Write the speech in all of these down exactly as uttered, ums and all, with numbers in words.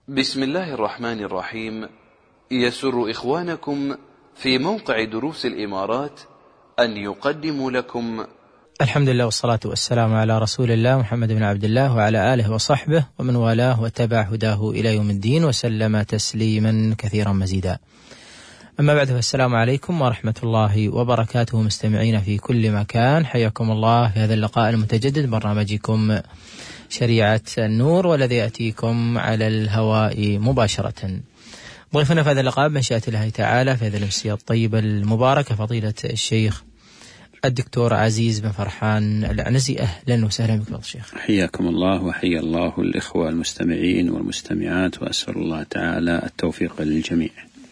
بسم الله الرحمن الرحيم. يسر إخوانكم في موقع دروس الإمارات أن يقدموا لكم الحمد لله والصلاة والسلام على رسول الله محمد بن عبد الله وعلى آله وصحبه ومن والاه واتبع هداه إلى يوم الدين وسلم تسليما كثيرا مزيدا. أما بعد، فالسلام عليكم ورحمة الله وبركاته مستمعين في كل مكان، حياكم الله في هذا اللقاء المتجدد برنامجكم شريعة النور، والذي يأتيكم على الهواء مباشرة. ضيفنا في هذا اللقاء بمشيئة الله تعالى في هذه الأمسية الطيبة المباركة فضيلة الشيخ الدكتور عزيز بن فرحان العنزي. أهلا وسهلا بك الشيخ. حياكم الله وحيا الله الإخوة المستمعين والمستمعات، وأسأل الله تعالى التوفيق للجميع.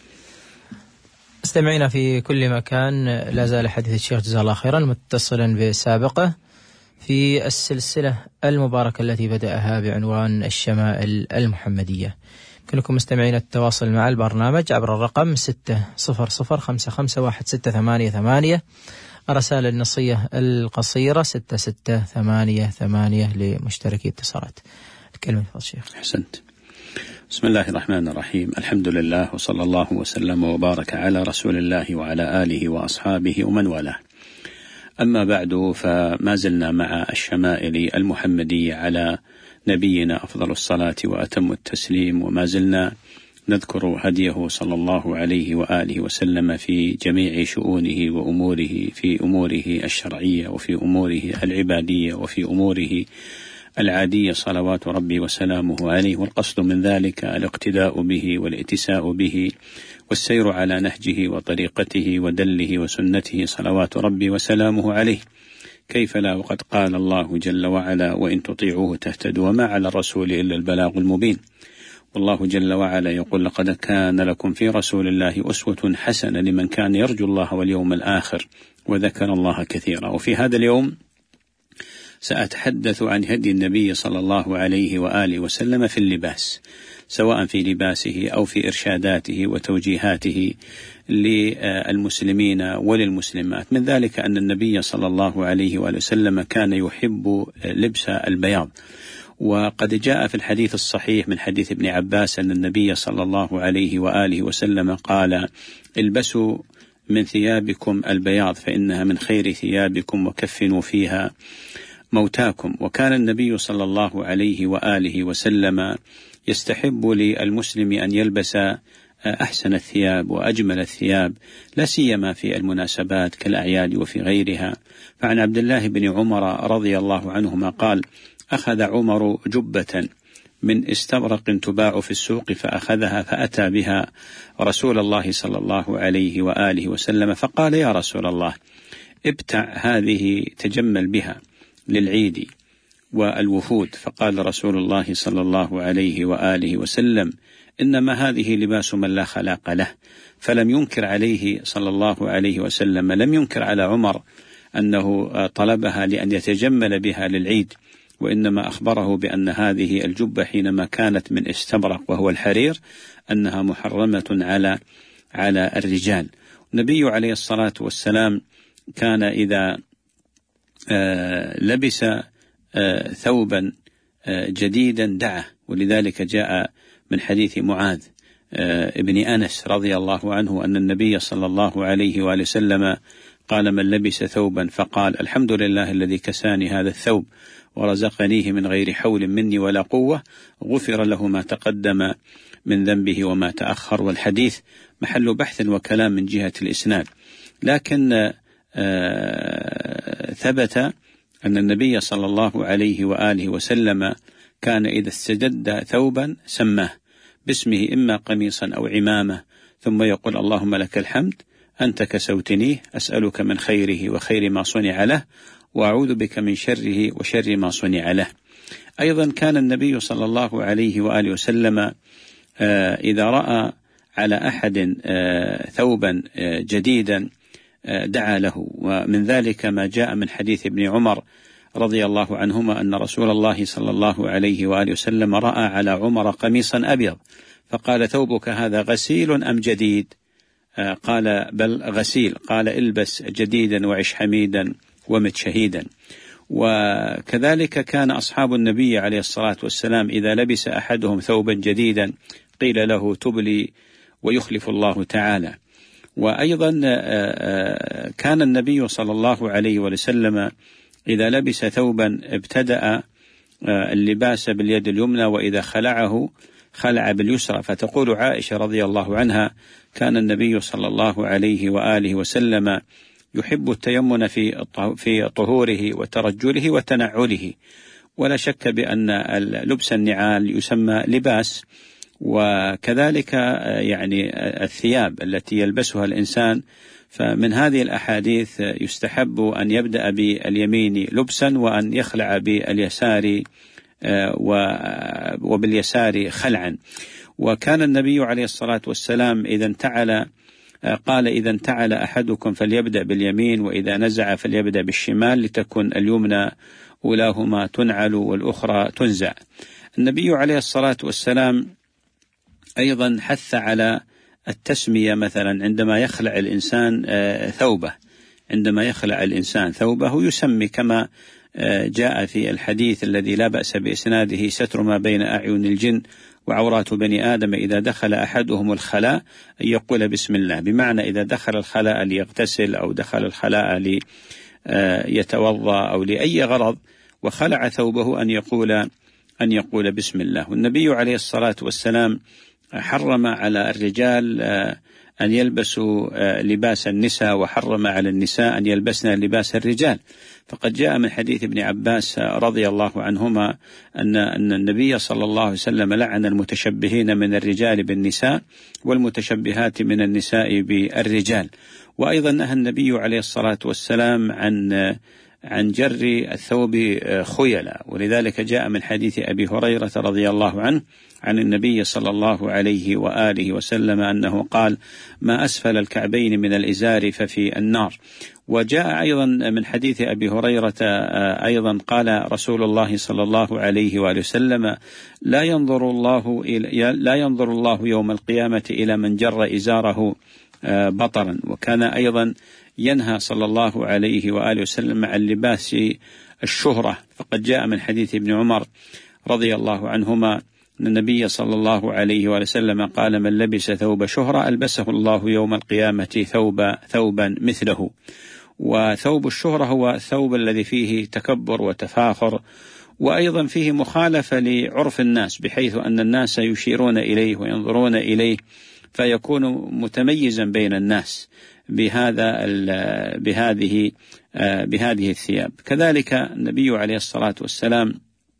استمعينا في كل مكان، لا زال حديث الشيخ جزاه الله خيرا متصلا بسابقه في السلسلة المباركة التي بدأها بعنوان الشمائل المحمدية. يمكنكم مستمعين التواصل مع البرنامج عبر الرقم ستة صفر صفر خمسة خمسة واحد ستة ثمانية ثمانية، الرسائل النصية القصيرة ستة ستة ثمانية ثمانية لمشتركي اتصالات. الكلمة لفضل الشيخ. أحسنت. بسم الله الرحمن الرحيم، الحمد لله وصلى الله وسلم وبارك على رسول الله وعلى آله وأصحابه ومن والاه. أما بعد، فما زلنا مع الشمائل المحمدية على نبينا أفضل الصلاة وأتم التسليم، وما زلنا نذكر هديه صلى الله عليه وآله وسلم في جميع شؤونه وأموره، في أموره الشرعية وفي أموره العبادية وفي أموره العادية، صلوات ربي وسلامه عليه. والقصد من ذلك الاقتداء به والاتساء به والسير على نهجه وطريقته ودله وسنته، صلوات ربي وسلامه عليه. كيف لا، وقد قال الله جل وعلا: وإن تطيعوه تهتدوا وما على الرسول إلا البلاغ المبين. والله جل وعلا يقول: لقد كان لكم في رسول الله أسوة حسنة لمن كان يرجو الله واليوم الآخر وذكر الله كثيرا. وفي هذا اليوم سأتحدث عن هدي النبي صلى الله عليه وآله وسلم في اللباس، سواء في لباسه أو في إرشاداته وتوجيهاته للمسلمين وللمسلمات. من ذلك أن النبي صلى الله عليه وآله وسلم كان يحب لبس البياض، وقد جاء في الحديث الصحيح من حديث ابن عباس أن النبي صلى الله عليه وآله وسلم قال: البسوا من ثيابكم البياض فإنها من خير ثيابكم وكفنوا فيها موتاكم. وكان النبي صلى الله عليه وآله وسلم يستحب للمسلم أن يلبس أحسن الثياب وأجمل الثياب، لا سيما في المناسبات كالأعياد وفي غيرها. فعن عبد الله بن عمر رضي الله عنهما قال: أخذ عمر جبة من استبرق تباع في السوق فأخذها فأتى بها رسول الله صلى الله عليه وآله وسلم فقال: يا رسول الله، ابتع هذه تجمل بها للعيد والوفود. فقال رسول الله صلى الله عليه وآله وسلم: إنما هذه لباس من لا خلاق له. فلم ينكر عليه صلى الله عليه وسلم، لم ينكر على عمر أنه طلبها لأن يتجمل بها للعيد، وإنما أخبره بأن هذه الجبة حينما كانت من استبرق وهو الحرير أنها محرمة على على الرجال. النبي عليه الصلاة والسلام كان إذا آه لبس آه ثوبا آه جديدا دعه، ولذلك جاء من حديث معاذ آه ابن أنس رضي الله عنه أن النبي صلى الله عليه وآله وسلم قال: من لبس ثوبا فقال: الحمد لله الذي كساني هذا الثوب ورزقنيه من غير حول مني ولا قوة، غفر له ما تقدم من ذنبه وما تأخر. والحديث محل بحث وكلام من جهة الإسناد، لكن آه ثبت أن النبي صلى الله عليه وآله وسلم كان إذا استجد ثوبا سماه باسمه، إما قميصا أو عمامة، ثم يقول: اللهم لك الحمد أنت كسوتنيه، أسألك من خيره وخير ما صنع له، وأعوذ بك من شره وشر ما صنع له. أيضا كان النبي صلى الله عليه وآله وسلم آه إذا رأى على أحد آه ثوبا آه جديدا آه دعا له. ومن ذلك ما جاء من حديث ابن عمر رضي الله عنهما أن رسول الله صلى الله عليه وآله وسلم رأى على عمر قميصا أبيض فقال: ثوبك هذا غسيل أم جديد؟ آه قال: بل غسيل. قال: البس جديدا وعش حميدا ومت شهيدا. وكذلك كان أصحاب النبي عليه الصلاة والسلام إذا لبس أحدهم ثوبا جديدا قيل له تبلي ويخلف الله تعالى. وأيضا كان النبي صلى الله عليه وسلم إذا لبس ثوبا ابتدأ اللباس باليد اليمنى، وإذا خلعه خلع باليسرى. فتقول عائشة رضي الله عنها: كان النبي صلى الله عليه وآله وسلم يحب التيمن في في طهوره وترجله وتنعله. ولا شك بأن لبس النعال يسمى لباس، وكذلك يعني الثياب التي يلبسها الإنسان. فمن هذه الأحاديث يستحب أن يبدأ باليمين لبسا وأن يخلع باليسار وباليسار خلعا. وكان النبي عليه الصلاة والسلام إذا انتعل قال: إذا انتعل أحدكم فليبدأ باليمين، وإذا نزع فليبدأ بالشمال، لتكن اليمنى أولاهما تنعل والأخرى تنزع. النبي عليه الصلاة والسلام أيضا حث على التسمية، مثلا عندما يخلع الإنسان ثوبه عندما يخلع الإنسان ثوبه يسمي، كما جاء في الحديث الذي لا بأس بإسناده: ستر ما بين أعين الجن وعورات بني آدم إذا دخل أحدهم الخلاء أن يقول بسم الله، بمعنى إذا دخل الخلاء ليغتسل أو دخل الخلاء ليتوضأ أو لأي غرض وخلع ثوبه أن يقول أن يقول بسم الله. والنبي عليه الصلاة والسلام حرم على الرجال أن يلبسوا لباس النساء، وحرم على النساء أن يلبسن لباس الرجال. فقد جاء من حديث ابن عباس رضي الله عنهما أن أن النبي صلى الله عليه وسلم لعن المتشبهين من الرجال بالنساء والمتشبهات من النساء بالرجال. وأيضا نهى النبي عليه الصلاة والسلام عن عن جر الثوب خيلا، ولذلك جاء من حديث أبي هريرة رضي الله عنه عن النبي صلى الله عليه وآله وسلم أنه قال: ما أسفل الكعبين من الإزار ففي النار. وجاء أيضا من حديث أبي هريرة أيضا قال رسول الله صلى الله عليه وآله وسلم: لا ينظر الله إلى لا ينظر الله يوم القيامة إلى من جر إزاره بطرا. وكان أيضا ينهى صلى الله عليه وآله وسلم عن لباس الشهرة، فقد جاء من حديث ابن عمر رضي الله عنهما أن النبي صلى الله عليه وآله وسلم قال: من لبس ثوب شهرة ألبسه الله يوم القيامة ثوبا ثوبا مثله. وثوب الشهرة هو الثوب الذي فيه تكبر وتفاخر، وأيضا فيه مخالفة لعرف الناس، بحيث أن الناس يشيرون إليه وينظرون إليه، فيكون متميزا بين الناس بهذا بهذه بهذه الثياب. كذلك النبي عليه الصلاة والسلام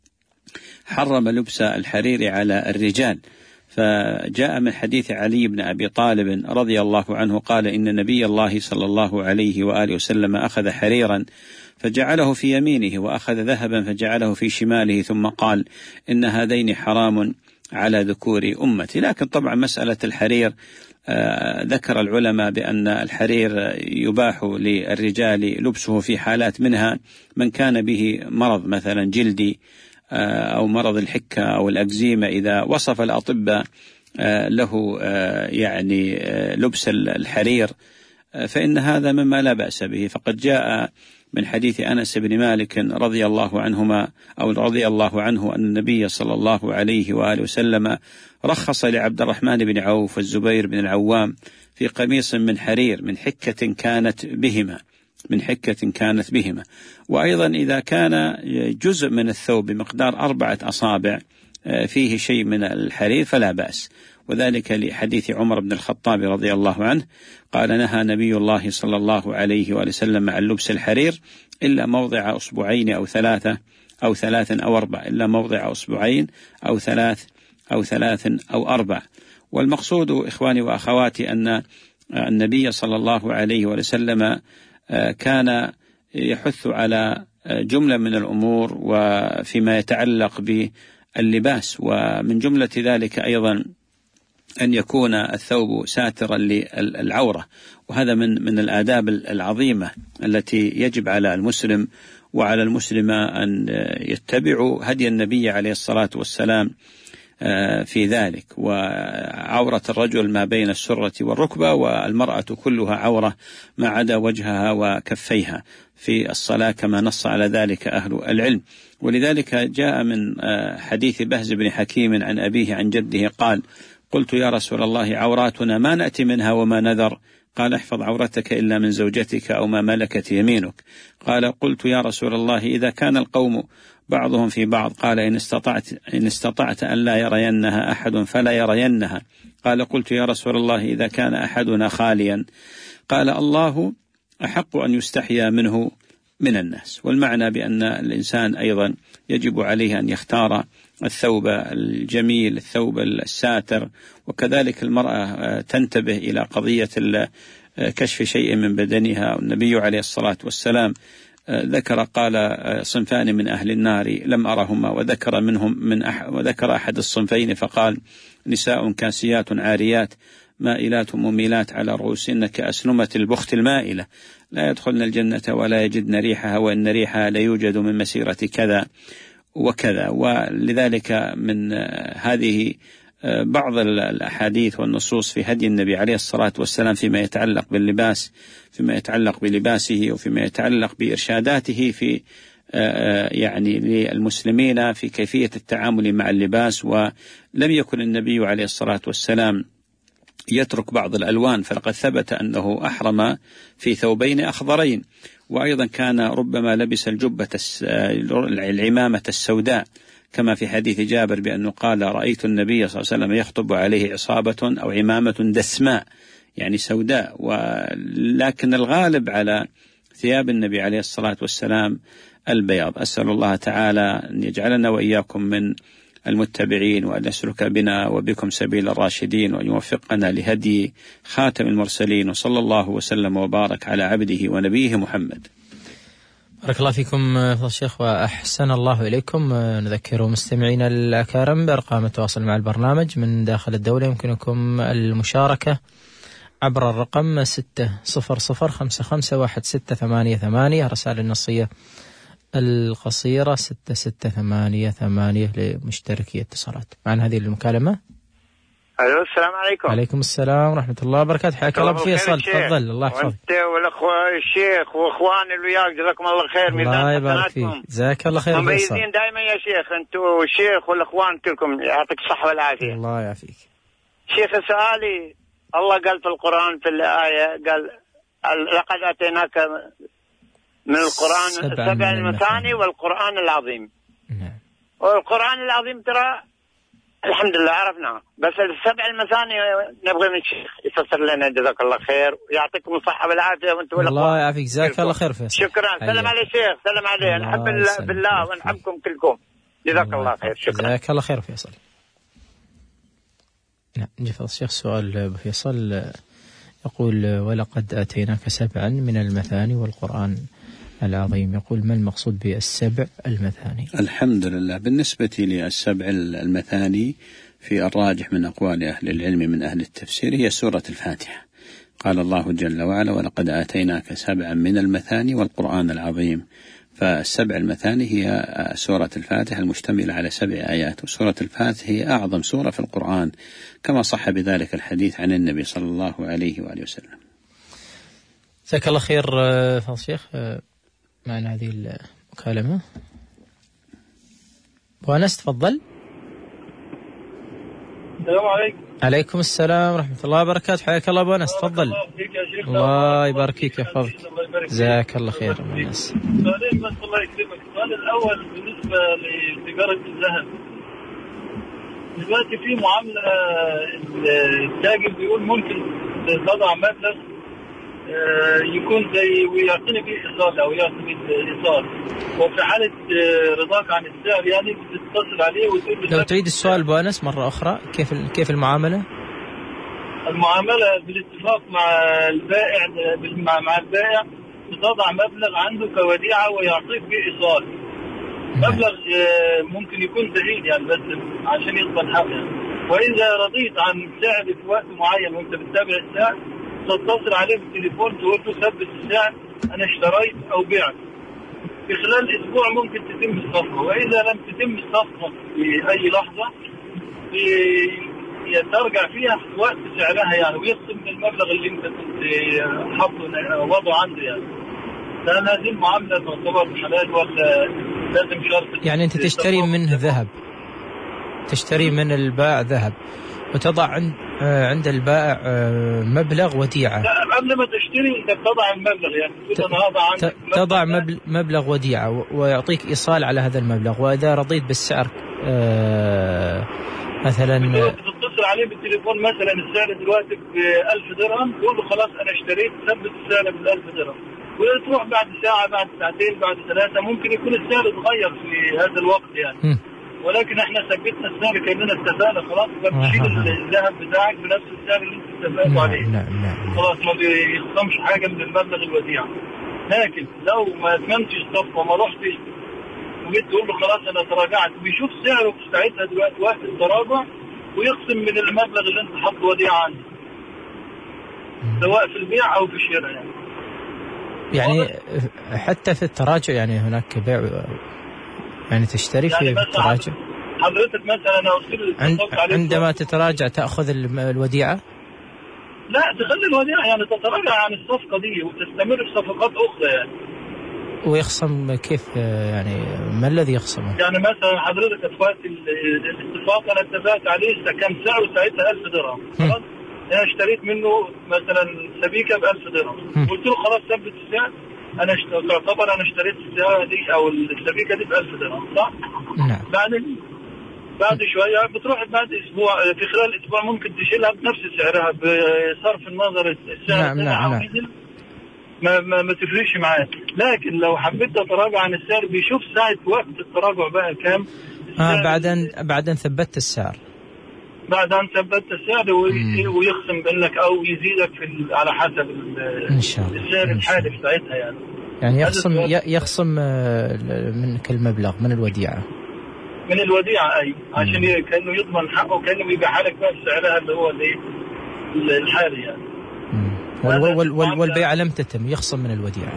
حرم لبس الحرير على الرجال، فجاء من حديث علي بن أبي طالب رضي الله عنه قال: إن نبي الله صلى الله عليه وآله وسلم أخذ حريرا فجعله في يمينه، وأخذ ذهبا فجعله في شماله، ثم قال: إن هذين حرام على ذكور أمتي. لكن طبعا مسألة الحرير آه ذكر العلماء بأن الحرير يباح للرجال لبسه في حالات، منها من كان به مرض مثلا جلدي آه أو مرض الحكة أو الأكزيما، إذا وصف الأطباء آه له آه يعني آه لبس الحرير آه فإن هذا مما لا بأس به. فقد جاء من حديث أنس بن مالك رضي الله عنهما أو رضي الله عنه أن النبي صلى الله عليه وآله وسلم رخص لعبد الرحمن بن عوف والزبير بن العوام في قميص من حرير من حكة كانت بهما من حكة كانت بهما. وأيضا إذا كان جزء من الثوب بمقدار أربعة أصابع فيه شيء من الحرير فلا بأس، وذلك لحديث عمر بن الخطاب رضي الله عنه قال: نهى نبي الله صلى الله عليه وآله وسلم عن لبس الحرير إلا موضع أصبعين أو ثلاثة أو ثلاث أو أربع إلا موضع أصبعين أو ثلاث أو ثلاث أو أربع. والمقصود إخواني وأخواتي أن النبي صلى الله عليه وسلم كان يحث على جملة من الأمور وفيما يتعلق باللباس، ومن جملة ذلك أيضا أن يكون الثوب ساترا للعورة، وهذا من من الآداب العظيمة التي يجب على المسلم وعلى المسلمة أن يتبعوا هدي النبي عليه الصلاة والسلام في ذلك. وعورة الرجل ما بين السرة والركبة، والمرأة كلها عورة ما عدا وجهها وكفيها في الصلاة كما نص على ذلك أهل العلم. ولذلك جاء من حديث بهز بن حكيم عن أبيه عن جده قال: قلت يا رسول الله عوراتنا ما نأتي منها وما نذر؟ قال: احفظ عورتك إلا من زوجتك أو ما ملكت يمينك. قال: قلت يا رسول الله إذا كان القوم بعضهم في بعض؟ قال: إن استطعت, إن استطعت أن لا يرينها أحد فلا يرينها. قال: قلت يا رسول الله إذا كان أحدنا خاليا؟ قال: الله أحق أن يستحيا منه من الناس. والمعنى بأن الإنسان أيضا يجب عليه أن يختار الثوب الجميل، الثوب الساتر. وكذلك المرأة تنتبه إلى قضية كشف شيء من بدنها. النبي عليه الصلاة والسلام ذكر قال: صنفان من أهل النار لم أرهما، وذكر منهم من أح وذكر أحد الصنفين فقال: نساء كاسيات عاريات مائلات مميلات على رؤوسهن كأسنمة البخت المائلة لا يدخلن الجنة ولا يجدن ريحها وإن ريحها لا يوجد من مسيرة كذا وكذا. ولذلك من هذه بعض الأحاديث والنصوص في هدي النبي عليه الصلاة والسلام فيما يتعلق باللباس، فيما يتعلق بلباسه وفيما يتعلق بإرشاداته في يعني للمسلمين في كيفية التعامل مع اللباس. ولم يكن النبي عليه الصلاة والسلام يترك بعض الألوان، فلقد ثبت أنه أحرم في ثوبين أخضرين. وأيضا كان ربما لبس الجبة العمامة السوداء كما في حديث جابر بأنه قال: رأيت النبي صلى الله عليه وسلم يخطب عليه عصابة أو عمامة دسماء يعني سوداء. ولكن الغالب على ثياب النبي عليه الصلاة والسلام البياض. أسأل الله تعالى أن يجعلنا وإياكم من المتبعين، وأن يسلك بنا وبكم سبيل الراشدين، وأن يوفقنا لهدي خاتم المرسلين، وصلى الله وسلم وبارك على عبده ونبيه محمد. بارك الله فيكم فضل الشيخ وأحسن الله إليكم. نذكر مستمعينا الأكارم بأرقام التواصل مع البرنامج من داخل الدولة. يمكنكم المشاركة عبر الرقم ستة صفر صفر خمسة خمسة واحد ستة ثمانية ثمانية، رسائل النصية القصيرة ستة ستة ثمانية ثمانية لمشتركي اتصالات. معنا هذه المكالمة. ألو، السلام عليكم. عليكم السلام ورحمة الله وبركاته. حياك الله بفيصل، تفضل. الله يحفظك. وأنت والأخوة الشيخ وأخواني اللي وياك، جزاكم الله خير. الله يبارك فيك، جزاك الله خير. مميزين دائما يا شيخ، أنتم والشيخ والأخوان كلكم، يعطيك الصحة والعافية. الله يعافيك. شيخ سؤالي، الله قال في القرآن في الآية قال: لقد أتيناك من القرآن السبع المثاني والقرآن العظيم. نعم. والقرآن العظيم ترى الحمد لله عرفناه، بس السبع المثاني نبغي من الشيخ يفسر لنا. جزاك الله خير ويعطيكم الصحة والعافية وانتم والاخوان. الله يعافيك، جزاك الله خير فيصل. شكرا. سلام على الشيخ. سلام عليه. نحب بالله ونحبكم كلكم. جزاك الله خير. شكرا. جزاك الله خير فيصل. نعم، نجي الشيخ سؤال ابو فيصل يقول: ولقد آتيناك سبعا من المثاني والقرآن العظيم. يقول: ما المقصود بالسبع المثاني؟ الحمد لله. بالنسبة للسبع المثاني في الراجح من أقوال أهل العلم من أهل التفسير هي سورة الفاتحة. قال الله جل وعلا: ولقد آتيناك سبعا من المثاني والقرآن العظيم. فالسبع المثاني هي سورة الفاتحة المشتملة على سبع آيات، وسورة الفاتحة هي أعظم سورة في القرآن كما صح بذلك الحديث عن النبي صلى الله عليه وآله وسلم. جزاك الله خير فضل الشيخ. معنا هذه المكالمة. أبو أنس تفضل. السلام عليكم. عليكم السلام ورحمة الله وبركاته. حياك الله أبو أنس، تفضل. الله يبارك فيك ويحفظك. جزاك الله خير أبو أنس. سؤالين بس الله يكرمك. السؤال الأول بالنسبة لتجارة الذهب. دلوقتي في معاملة التاجر بيقول ممكن تضع مبلغ يكون زي ويعطيني به إيصال أو يعطيني إيصال، وفي حالة رضاك عن السعر يعني بتتصل عليه وتقول لو تعيد السؤال أبو أنس مرة أخرى. كيف كيف المعاملة؟ المعاملة بالاتفاق مع البائع مع البائع بتضع مبلغ عنده كوديعة ويعطيك به إيصال. مبلغ ممكن يكون زهيد يعني بس عشان يضمن حقه يعني. وإذا رضيت عن سعر في وقت معين وأنت بتتابع السعر تتصل عليه بالتليفون تقول له ثبت السعر أنا اشتريت أو بعت. في خلال أسبوع ممكن تتم الصفقة، وإذا لم تتم الصفقة في أي لحظة ترجع فيها في وقت سعرها يعني، ويخصم من المبلغ اللي انت كنت حاطه وضعه عنده يعني. هل هذه المعامله تعتبر حلال ولا لازم شرط؟ يعني انت تشتري منه ذهب، تشتري من البائع ذهب وتضع عند عند البائع مبلغ وديعة. لا قبل ما تشتري انت بتضع المبلغ يعني تقول انا هذا عندك تضع مبلغ وديعة ويعطيك إيصال على هذا المبلغ، وإذا رضيت بالسعر آه مثلا تتصل عليه بالتليفون مثلا السعر دلوقتي ب ألف درهم، تقول له خلاص انا اشتريت، ثبت السعر ب ألف درهم، وتروح بعد ساعة بعد ساعتين بعد ثلاثة ممكن يكون السعر اتغير في هذا الوقت يعني. م. ولكن احنا ثبتنا السعر كأننا اتفقنا خلاص، فبتشيل الذهب بتاعك بنفس السعر اللي انت اتفقتوا عليه. نعم نعم. خلاص ما بيخصمش حاجة من المبلغ الوديعة. لكن لو ما اتممتش الصفقة وما رحتش وجيت تقول له خلاص انا تراجعت، بيشوف سعره في ساعتها دلوقتي وقت التراجع ويقسم من المبلغ اللي انت حاطه وديعة عنده، سواء في البيع او في الشراء يعني. يعني حتى في التراجع يعني هناك بيع يعني تشتري يعني في التراجع. حضرتك مثلا انا ارسل عند عندما تتراجع تاخذ الوديعه؟ لا تخلي الوديعه يعني تتراجع عن الصفقه دي وتستمر في صفقات اخرى يعني. ويخصم كيف يعني؟ ما الذي يخصمه؟ يعني مثلا حضرتك اتفقت الاتفاق انا اتفقت عليه كان سعره ساعتها ألف درهم، خلاص انا اشتريت منه مثلا سبيكه ب ألف درهم، قلت له خلاص ثبت السعر، انا تعتبر انا اشتريت السياره دي او السبيكه دي ب ألف درهم صح؟ نعم. بعدين بعد شويه بتروح بعد اسبوع، في خلال اسبوع ممكن تشيلها بنفس سعرها بصرف النظر السعر. نعم نعم نعم. ما ما, ما تفرقش معاه. لكن لو حبيت تتراجع عن السعر بيشوف ساعه وقت التراجع بقى كام. اه بعدين بعدين ثبت السعر. بعد أن ثبت السعر ويخصم بينك أو يزيدك في على حسب إن شاء الله السعر الحالي في ساعتها يعني. يعني يخصم يخصم منك المبلغ من الوديعة. من الوديعة أي عشان كأنه يضمن حقه، كأنه بيبيع لك بقى سعرها اللي هو الإيه الحالي يعني. وال وال والبيعة لم تتم يخصم من الوديعة.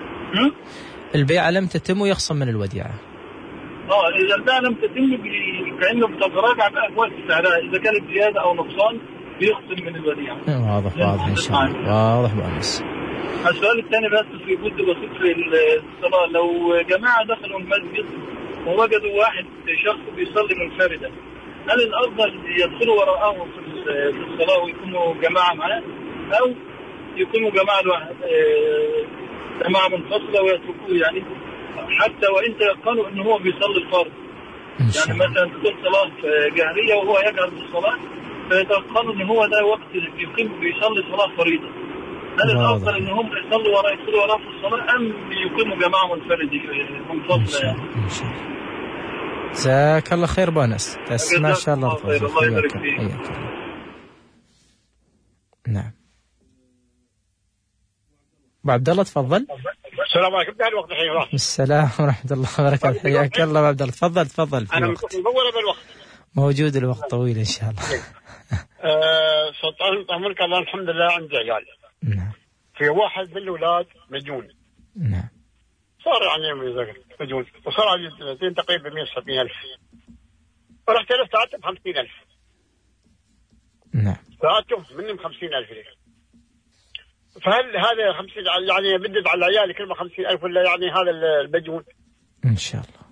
البيعة لم تتم ويخصم من الوديعة. اه اذا البيعة لم تتم كأنه بتتراجع بقى في وقت سعرها، اذا كانت زيادة او نقصان بيخصم من الوديعة. واضح واضح ان شاء الله، واضح مؤنس. السؤال الثاني بس في جزء بسيط في الصلاة، لو جماعة دخلوا المسجد ووجدوا واحد شخص بيصلي منفردا، هل الافضل يدخلوا وراءه في الصلاة ويكونوا جماعة معاه، او يكونوا جماعة الواحد جماعة منفصلة ويتركوه يعني حتى وإن تيقنوا إنه هو بيصلي الفرض؟ يعني مثلا تكون صلاة جهرية وهو يجهر بالصلاة فيتيقنوا إن هو ده وقت يقيم بيصلي صلاة فريضة، هل الأفضل إن هم يصلوا وراء يدخلوا وراء في الصلاة أم يقيموا جماعة منفردة منفصلة يعني؟ جزاك الله خير بونس. ما شاء الله خير. الله يبارك فيك. نعم أبو عبد الله تفضل. السلام عليكم. ده الوقت الحين راح. السلام ورحمة الله وبركاته. حياك الله أبو عبد الله. تفضل تفضل. أنا مدور بالوقت. موجود الوقت طويل إن شاء الله. آه سلطان طهمرك الله الحمد لله عندي عيال. نعم. في واحد من الأولاد مجنون. نعم. صار يعني مجنون وصار عليه سنتين تقريبا مئة وسبعين ألف. ورحت له ساعته بخمسين ألف. نعم. ساعته منهم خمسين ألف ليه. فهل هذا خمسين يعني بدد على العيال كلمة خمسين ألف ولا يعني هذا المجنون؟ إن شاء الله.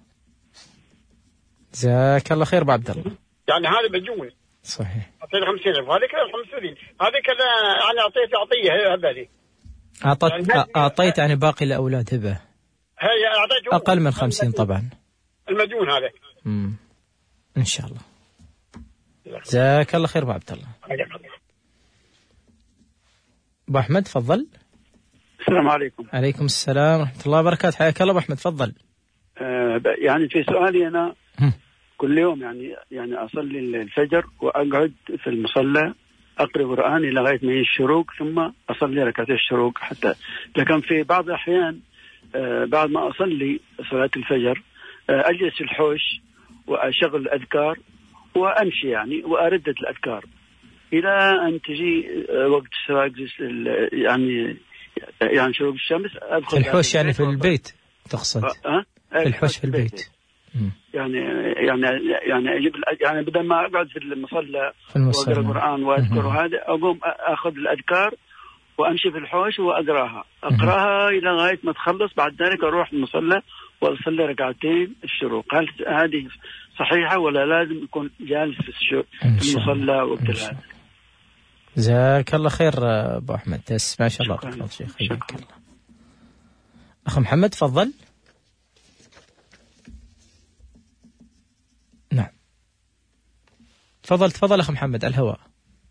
جزاك الله خير أبو عبد الله. يعني هذا مجنون. صحيح. أعطينا خمسين ألف وهذا كذا خمسين هذا كذا يعني أعطيت عطية هبة لي. أعطيت يعني أعطيت يعني باقي الأولاد هبة. هي أعطيته أقل من خمسين طبعا. المجنون هذا. امم إن شاء الله. جزاك الله خير أبو عبد الله. أبو أحمد تفضل. السلام عليكم. عليكم السلام ورحمة الله وبركاته. حياك الله أبو أحمد تفضل. آه يعني في سؤالي أنا كل يوم يعني يعني أصلي الفجر وأقعد في المصلى أقرأ قرآني لغاية ما يجي الشروق ثم أصلي ركعتي الشروق حتى، لكن في بعض الأحيان آه بعد ما أصلي صلاة الفجر آه أجلس في الحوش وأشغل الأذكار وأمشي يعني وأردد الأذكار إلى أن تجي وقت الشروق يعني يعني شروق الشمس أدخل الحوش يعني في البيت تقصد؟ أه؟ الحوش في البيت. يعني يعني يعني اجيب يعني بدل ما اقعد في المصلى واقرا القران واذكر هذا، اقوم اخذ الاذكار وامشي في الحوش واقراها اقراها الى غايه ما تخلص، بعد ذلك اروح المصلى واصلي ركعتين الشروق. هل هذه صحيحه ولا لازم يكون جالس في المصلى وقت هذا؟ جزاك الله خير ابو احمد، تسمع ما شاء الله تفضل شيخ. حياك الله. اخ محمد تفضل. نعم تفضل تفضل اخ محمد على الهواء.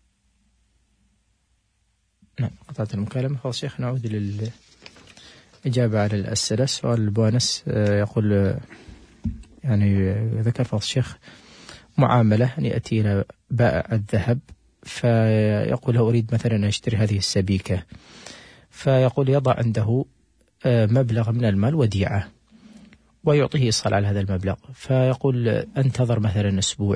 نعم قطعت المكالمة. فضل شيخ نعود للإجابة على الأسئلة. سؤال البوانس يقول يعني ذكر فضل الشيخ معاملة أن يأتي إلى بائع الذهب فيقول له أريد مثلا أن أشتري هذه السبيكة، فيقول يضع عنده مبلغ من المال وديعة ويعطيه إيصال على هذا المبلغ، فيقول انتظر مثلا أسبوع،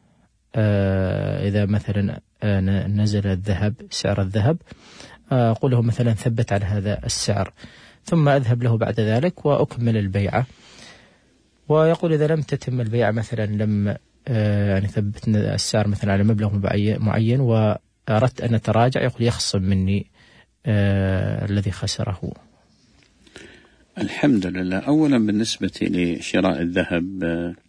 إذا مثلا نزل الذهب سعر الذهب أقول له مثلا ثبت على هذا السعر، ثم أذهب له بعد ذلك وأكمل البيعة. ويقول إذا لم تتم البيعة مثلا لم يعني ثبت السعر مثلا على مبلغ معين وأردت أن أتراجع، يقول يخصم مني الذي خسره. الحمد لله. أولا بالنسبة لشراء الذهب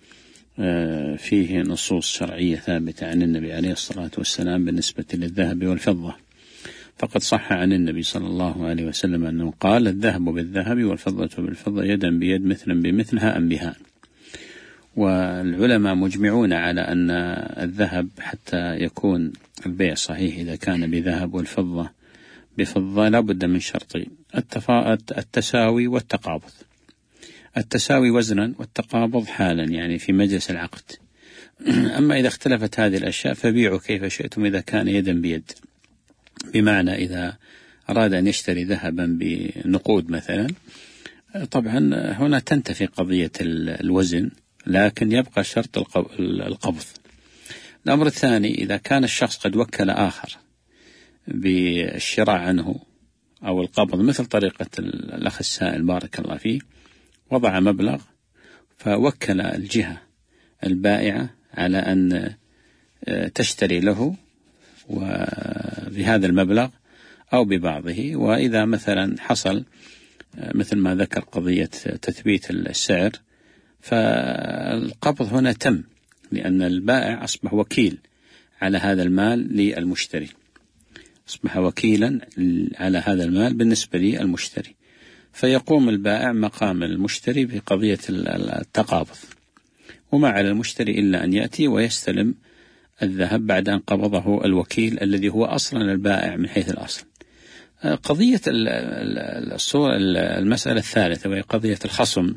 فيه نصوص شرعية ثابتة عن النبي عليه الصلاة والسلام بالنسبة للذهب والفضة، فقد صح عن النبي صلى الله عليه وسلم أنه قال الذهب بالذهب والفضة بالفضة يدا بيد مثلا بمثل هاء بهاء. والعلماء مجمعون على أن الذهب حتى يكون البيع صحيح إذا كان بذهب والفضة بفضة لابد من شرطين: التساوي والتقابض. التساوي وزنا والتقابض حالا يعني في مجلس العقد. أما إذا اختلفت هذه الأشياء فبيعوا كيف شئتم إذا كان يدا بيد، بمعنى إذا أراد أن يشتري ذهبا بنقود مثلا، طبعا هنا تنتفي قضية الوزن لكن يبقى شرط القبض. الأمر الثاني: إذا كان الشخص قد وكل آخر بالشراء عنه أو القبض، مثل طريقة الأخ السائل بارك الله فيه، وضع مبلغ فوكل الجهة البائعة على أن تشتري له بهذا المبلغ أو ببعضه، وإذا مثلا حصل مثل ما ذكر قضية تثبيت السعر فالقبض هنا تم، لأن البائع أصبح وكيل على هذا المال للمشتري، أصبح وكيلا على هذا المال بالنسبة للمشتري، فيقوم البائع مقام المشتري بقضية التقابض، وما على المشتري إلا أن يأتي ويستلم الذهب بعد أن قبضه الوكيل الذي هو أصلا البائع من حيث الأصل. قضية الصورة المسألة الثالثة وهي قضية الخصم.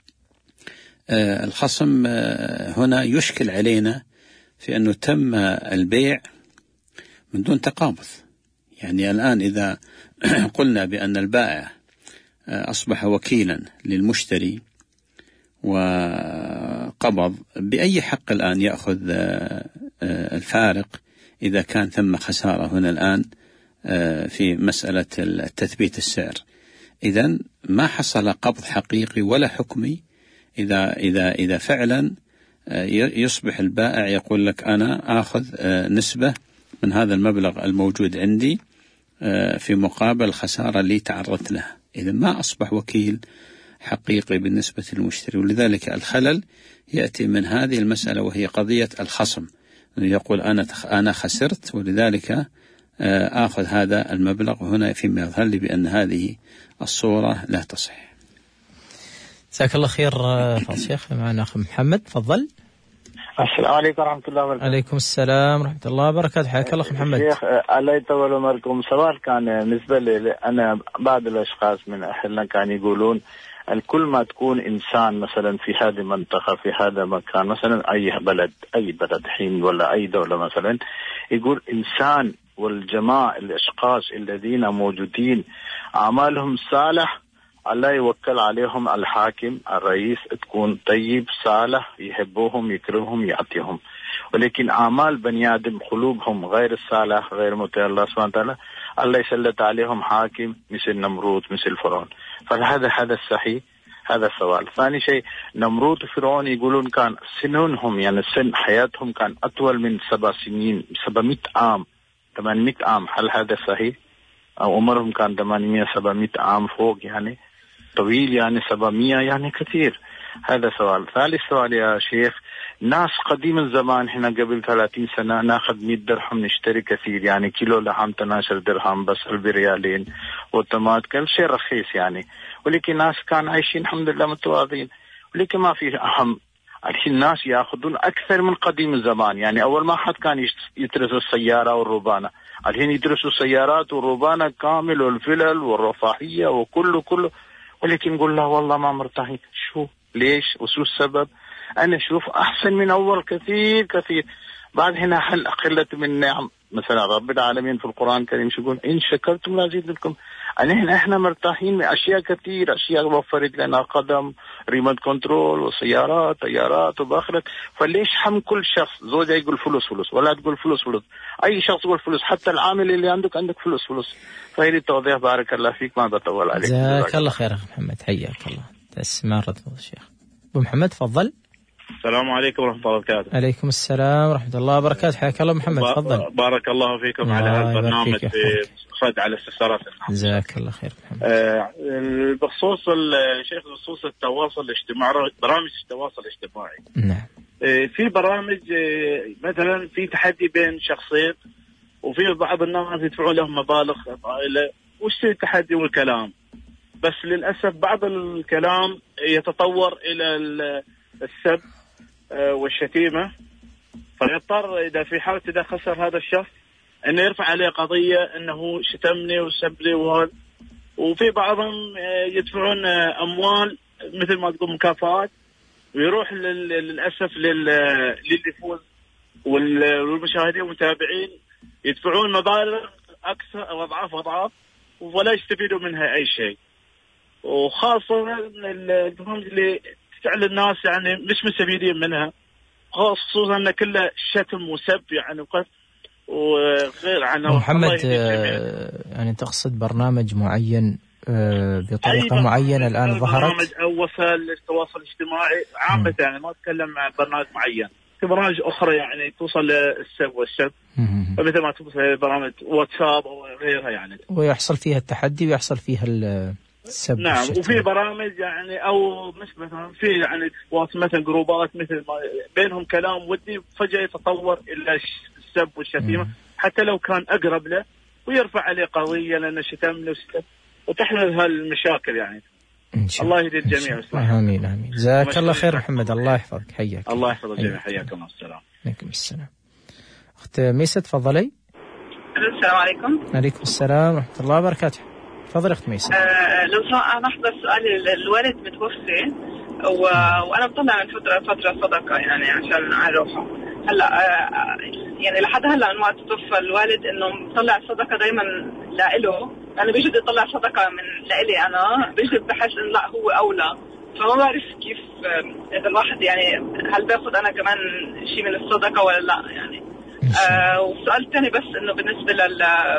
الخصم هنا يشكل علينا في أنه تم البيع من دون تقابض. يعني الآن إذا قلنا بأن البائع أصبح وكيلا للمشتري وقبض، بأي حق الآن يأخذ الفارق إذا كان ثم خسارة هنا الآن في مسألة التثبيت السعر؟ إذن ما حصل قبض حقيقي ولا حكمي إذا إذا إذا فعلا يصبح البائع يقول لك أنا آخذ نسبة من هذا المبلغ الموجود عندي في مقابل خسارة اللي تعرضت لها. إذا ما أصبح وكيل حقيقي بالنسبة للمشتري، ولذلك الخلل يأتي من هذه المسألة وهي قضية الخصم، يقول أنا أنا خسرت ولذلك آخذ هذا المبلغ، هنا فيما يظهر لي بأن هذه الصورة لا تصح. جزاك الله خير فضل شيخ. معنا أخ محمد تفضل. السلام عليكم ورحمة الله وبركاته. عليكم السلام ورحمة الله وبركاته. حياك الله أخ محمد. شيخ الله يطول عمركم، سؤال كان بالنسبة لي أنا بعض الأشخاص من أهلنا كانوا يقولون الكل ما تكون إنسان مثلا في هذه المنطقة في هذا مكان مثلا أي بلد أي بلد حين ولا أي دولة مثلا، يقول إنسان والجماعة الأشخاص الذين موجودين أعمالهم صالح الله يوكل عليهم الحاكم الرئيس تكون طيب صالح يحبوهم يكرههم يعطيهم، ولكن أعمال بني آدم قلوبهم غير الصالح غير مطيع الله سبحانه وتعالى الله يسلط عليهم حاكم مثل نمرود مثل فرعون. فهذا هذا الصحيح هذا سؤال. ثاني شيء، نمرود وفرعون يقولون كان سنونهم يعني سن حياتهم كان أطول من سبع سنين، سبعمائة عام، ثمانمائة عام. هل هذا صحيح؟ أو عمرهم كان ثمانمائة سبعمائة عام فوق، يعني طويل، يعني سبعمائة يعني كثير. هذا سؤال. ثالث سؤال يا شيخ، ناس قديم الزمان هنا قبل ثلاثين سنة ناخذ مئة درهم نشتري كثير، يعني كيلو لحم اثني عشر درهم، بصل بريالين، وطماط كل شيء رخيص يعني. ولكن ناس كان عايشين الحمد لله متواضعين، ولكن ما في أهم. الحين الناس يأخذون أكثر من قديم الزمان. يعني أول ما حد كان يدرسوا السيارة والربانة، الحين يدرسوا السيارات والربانة كامل والفلل والرفاهية وكله كله. ولكن نقول لا والله ما مرتاحين. شو ليش وشو السبب؟ أنا أشوف أحسن من أول كثير كثير. بعد هنا هل قلة من نعم، مثلا رب العالمين في القرآن الكريم شو يقول؟ إن شكرتم لازيدنكم. أنا إحنا مرتاحين من أشياء كثير، أشياء وفرت لنا قدم، ريموت كنترول وسيارات طيارات وباخرت. فليش هم كل شخص زوجة يقول فلوس فلوس، ولا تقول فلوس فلوس، أي شخص يقول فلوس، حتى العامل اللي عندك عندك فلوس فلوس. فهذه التوضيح. بارك الله فيك، ما بطول عليك. جزاك الله خير أخي محمد، حياك الله. تسمع رد الشيخ أبو محمد، تفضل. السلام عليكم ورحمة الله وبركاته. عليكم السلام ورحمة الله وبركاته. حياك الله محمد، تفضل. بارك الله فيكم على هذا البرنامج في رد على استفسارات الناس. جزاك الله خير محمد. آه بخصوص الشيخ، بخصوص التواصل الاجتماعي، برامج التواصل الاجتماعي. نعم. آه في برامج آه مثلا في تحدي بين شخصين، وفي بعض الناس يدفعون لهم مبالغ طائلة وش التحدي والكلام، بس للأسف بعض الكلام يتطور إلى السب والشتيمة، فيضطر إذا في حالة إذا خسر هذا الشخص أنه يرفع عليه قضية أنه شتمني وسبني وهذا. وفي بعضهم يدفعون أموال مثل ما تقول مكافآت، ويروح للأسف للي يفوز والمشاهدين والمتابعين يدفعون مبالغ أكثر أو أضعاف أضعاف ولا يستفيدوا منها أي شيء. وخاصة البرامج اللي تفعل الناس يعني مش مستفيدين منها، خصوصا أن كله شتم وسب يعني وقت وغير عنه. محمد يعني تقصد برنامج معين بطريقة معينة الآن ظهرت؟ برنامج أو وسائل التواصل الاجتماعي عامة، يعني ما أتكلم عن برنامج معين، في برامج أخرى يعني توصل للسب والسب، مثل ما توصل برامج واتساب أو غيرها يعني، ويحصل فيها التحدي ويحصل فيها السب. نعم. وفي برامج يعني أو مش مثلا في يعني مثلا جروبات مثل ما بينهم كلام ودي فجأة يتطور إلى السب والشتيمة، حتى لو كان أقرب له ويرفع عليه قضية لأنه شتمني وسب، وتحمل هالمشاكل يعني. الله يهدي الجميع. آمين آمين. جزاك الله خير محمد، الله يحفظك. حياك الله يحفظ الجميع. حياكم الله. السلام عليكم. السلام. أخت ميسة تفضلي. السلام عليكم. عليكم السلام ورحمة الله وبركاته. تفضل أخت ميسة. آه لو أنا أحضر سؤالي، الوالد متوفي و... وأنا بطلع من فترة فترة صدقة يعني عشان أروحه. هلا آه يعني لحد هلا ما توفى الوالد إنه بطلع صدقة دايما لإله، أنا بيجد يطلع صدقة من لإلي أنا، بيجد بحس إن لا هو أولى، فما بعرف كيف إذا الواحد يعني هل باخد أنا كمان شيء من الصدقة ولا لا يعني. آه والسؤال الثاني بس إنه بالنسبة لل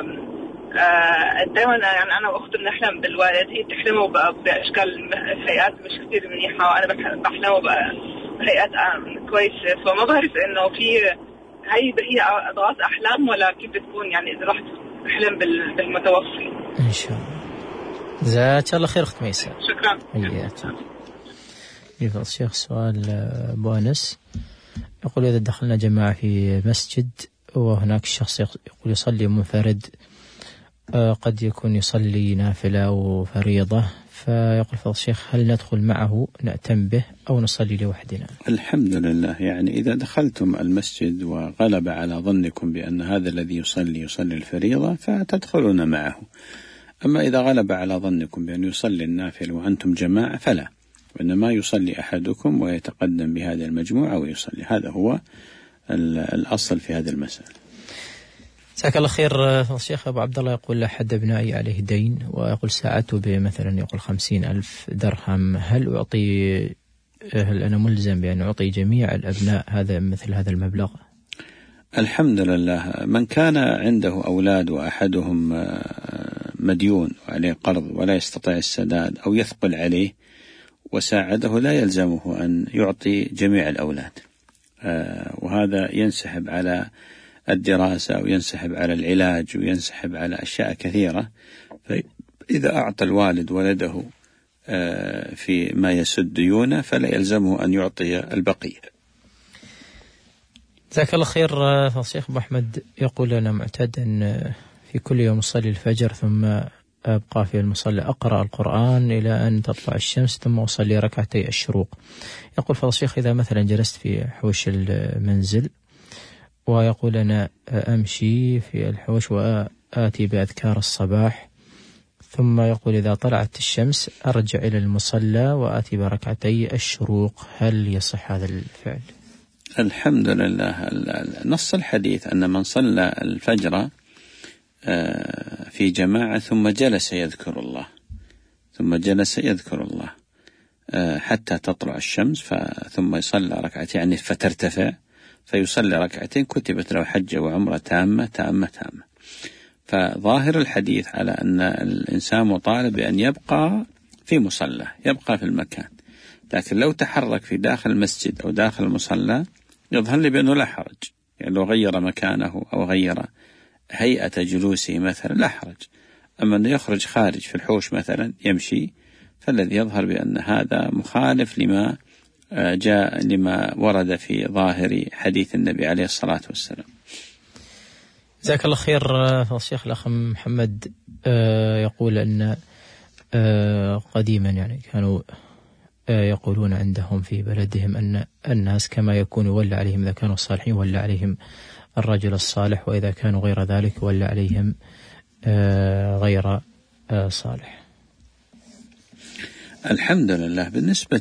آه دائما يعني أنا وأختي بنحلم بالوالد، هي بتحلمه بأشكال هيئات مش كثير منيحة، وأنا بحلمه بهيئات كويسة، فما بعرف إنه في هي هي أضغاث أحلام ولا كيف بتكون يعني إذا رحت أحلم بالمتوفي. إن شاء الله. جزاك الله خير أخت ميسة. شكرا. حياك. يفضل الشيخ سؤال أبو أنس يقول: إذا دخلنا جماعة في مسجد وهناك الشخص يقول يصلي منفرد، قد يكون يصلي نافلة وفريضة، فيقول فضل الشيخ هل ندخل معه نأتم به أو نصلي لوحدنا؟ الحمد لله. يعني إذا دخلتم المسجد وغلب على ظنكم بأن هذا الذي يصلي يصلي الفريضة فتدخلون معه. أما إذا غلب على ظنكم بأن يصلي النافل وأنتم جماعة فلا، وإنما يصلي أحدكم ويتقدم بهذه المجموعة ويصلي. هذا هو الأصل في هذه المسألة. جزاك الله خير الشيخ. أبو عبد الله يقول: أحد أبنائي عليه دين ويقول ساعته بمثلا يقول خمسين ألف درهم، هل أعطي هل أنا ملزم بأن أعطي جميع الأبناء هذا مثل هذا المبلغ؟ الحمد لله. من كان عنده أولاد وأحدهم مديون وعليه قرض ولا يستطيع السداد أو يثقل عليه وساعده لا يلزمه أن يعطي جميع الأولاد، وهذا ينسحب على الدراسة وينسحب على العلاج وينسحب على أشياء كثيرة. فإذا أعطى الوالد ولده في ما يسد ديونه فلا يلزمه أن يعطي البقية. جزاك الله خير. فالشيخ أبو أحمد يقول أنا معتاد أن في كل يوم أصلي الفجر ثم أبقى في المصلى أقرأ القرآن إلى أن تطلع الشمس ثم أصلي ركعتي الشروق. يقول فضل الشيخ إذا مثلا جلست في حوش المنزل ويقول أنا أمشي في الحوش وآتي بأذكار الصباح، ثم يقول إذا طلعت الشمس أرجع إلى المصلى وآتي بركعتي الشروق، هل يصح هذا الفعل؟ الحمد لله. نص الحديث أن من صلى الفجر في جماعة ثم جلس يذكر الله ثم جلس يذكر الله حتى تطلع الشمس ثم يصلى ركعتين يعني فترتفع فيصلي ركعتين كتبت له حجة وعمرة تامة تامة تامة. فظاهر الحديث على أن الإنسان مطالب بأن يبقى في مصلى، يبقى في المكان، لكن لو تحرك في داخل المسجد أو داخل المصلى يظهر لي بأنه لا حرج، يعني لو غير مكانه أو غير هيئة جلوسه مثلا لا حرج. أما أنه يخرج خارج في الحوش مثلا يمشي، فالذي يظهر بأن هذا مخالف لما جاء لما ورد في ظاهر حديث النبي عليه الصلاة والسلام. جزاك الله خير. الشيخ الأخ محمد يقول أن قديما يعني كانوا يقولون عندهم في بلدهم أن الناس كما يكون يولى عليهم إذا كانوا صالحين ولى عليهم الرجل الصالح، وإذا كانوا غير ذلك ولى عليهم غير صالح. الحمد لله. بالنسبة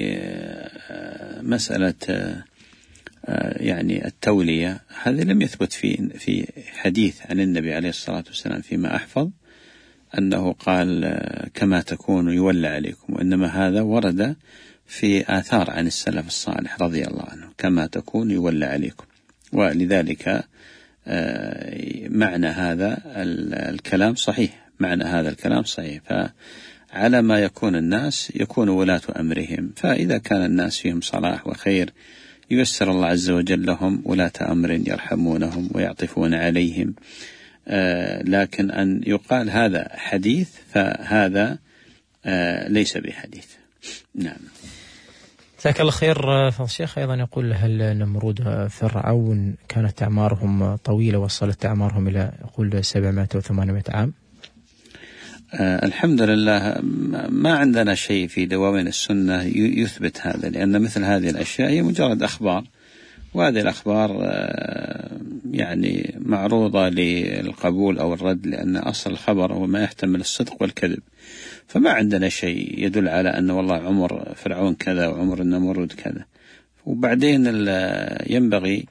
لمسألة يعني التولية هذا لم يثبت في في حديث عن النبي عليه الصلاة والسلام فيما أحفظ أنه قال كما تكون يولى عليكم، وإنما هذا ورد في آثار عن السلف الصالح رضي الله عنه كما تكون يولى عليكم. ولذلك معنى هذا الكلام صحيح، معنى هذا الكلام صحيح. فعلى ما يكون الناس يكون ولاة أمرهم، فإذا كان الناس فيهم صلاح وخير ييسر الله عز وجل لهم ولاة أمر يرحمونهم ويعطفون عليهم. آه لكن أن يقال هذا حديث فهذا آه ليس بحديث. نعم. جزاك الله خير. فالشيخ أيضا يقول هل نمرود فرعون كانت أعمارهم طويلة وصلت أعمارهم إلى يقول سبعمائة وثمانمائة عام؟ آه الحمد لله ما عندنا شيء في دواوين السنة يثبت هذا، لأن مثل هذه الأشياء هي مجرد أخبار، وهذه الأخبار آه يعني معروضة للقبول أو الرد، لأن أصل الخبر هو ما يحتمل الصدق والكذب. فما عندنا شيء يدل على أن والله عمر فرعون كذا وعمر النمرود كذا. وبعدين ينبغي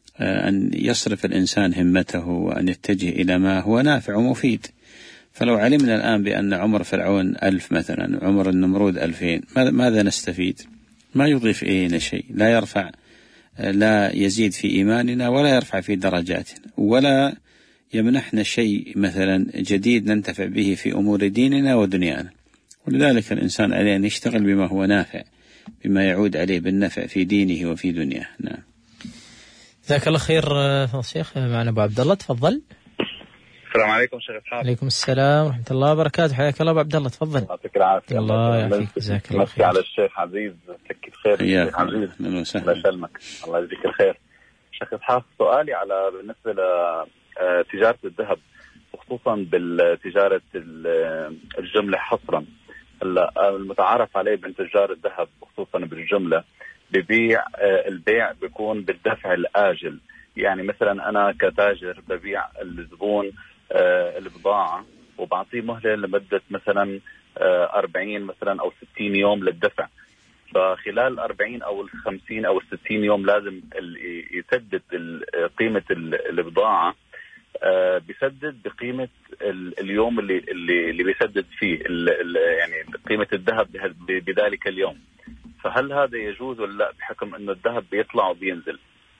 أن يصرف الإنسان همته وأن يتجه إلى ما هو نافع ومفيد. فلو علمنا الآن بأن عمر فرعون ألف مثلا وعمر النمرود ألفين، ماذا نستفيد؟ ما يضيف إلينا شيء، لا يرفع لا يزيد في إيماننا ولا يرفع في درجاتنا ولا يمنحنا شيء مثلا جديد ننتفع به في أمور ديننا ودنيانا. ولذلك الإنسان عليه أن يشتغل بما هو نافع، بما يعود عليه بالنفع في دينه وفي دنياه. نعم. جزاك الله خير. الشيخ معنا أبو عبد الله، تفضل. السلام عليكم شيخ إسحاق. عليكم السلام ورحمة الله وبركاته. حياك الله أبو عبد الله، تفضل. يعطيك العافية. الله يعافيك. جزاك الله خير. على الشيخ عزيز، مساك بخير. يا عزيز الله يسلمك. الله يجزيك الخير. شيخ إسحاق سؤالي على بالنسبة لتجارة الذهب، خصوصا بالتجارة الجملة حصرا. المتعارف عليه بين تجار الذهب خصوصا بالجملة ببيع البيع بيكون بالدفع الآجل، يعني مثلا أنا كتاجر ببيع الزبون البضاعة وبعطيه مهلة لمدة مثلا أربعين مثلا أو ستين يوم للدفع، فخلال الأربعين أو الخمسين أو الستين يوم لازم يسدد قيمة البضاعة، بيسدد بقيمة اليوم اللي اللي اللي بيسدد فيه يعني قيمة الذهب بذلك اليوم. فهل هذا يجوز ولا لا بحكم إنه الذهب بيطلع وبينزل؟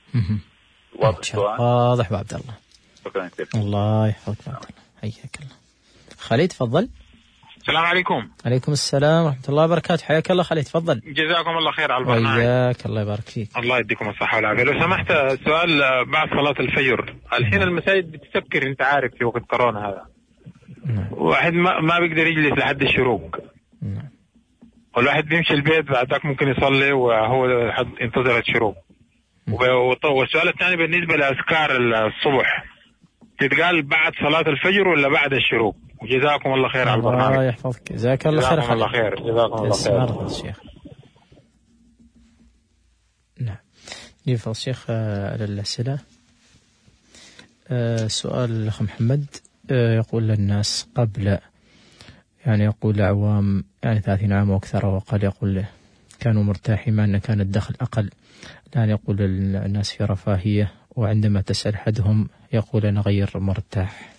واضح السؤال؟ واضح عبد الله. شكرا كثير. الله يحفظك عبد الله، حياك الله. خالد تفضل. السلام عليكم. عليكم السلام ورحمة الله وبركاته. حياك الله خليل، تفضل. جزاكم الله خير على البرنامج. وياك، الله يبارك فيك. الله يديكم الصحة والعافية. لو سمحت سؤال بعد صلاة الفجر، الحين المساجد بتسكر، انت عارف في وقت كورونا هذا. نعم. واحد ما, ما بيقدر يجلس لحد الشروق. نعم. والواحد بيمشي البيت بعدك ممكن يصلي وهو لحد انتظر الشروق. والسؤال الثاني بالنسبة لأذكار الصبح، تتقال بعد صلاة الفجر ولا بعد الشروق؟ وجزاكم الله خير على البرنامج. الله يحفظك، جزاك الله خير. جزاكم الله خير. جزاكم الله خير. الشيخ. نعم. يفضل الشيخ على الأسئلة. أه سؤال الأخ محمد، أه يقول للناس قبل يعني يقول أعوام يعني ثلاثين عام وأكثر وقال، يقول كانوا مرتاحين مع أن كان الدخل أقل، الآن يقول الناس في رفاهية، وعندما تسأل أحدهم يقول أنا غير مرتاح.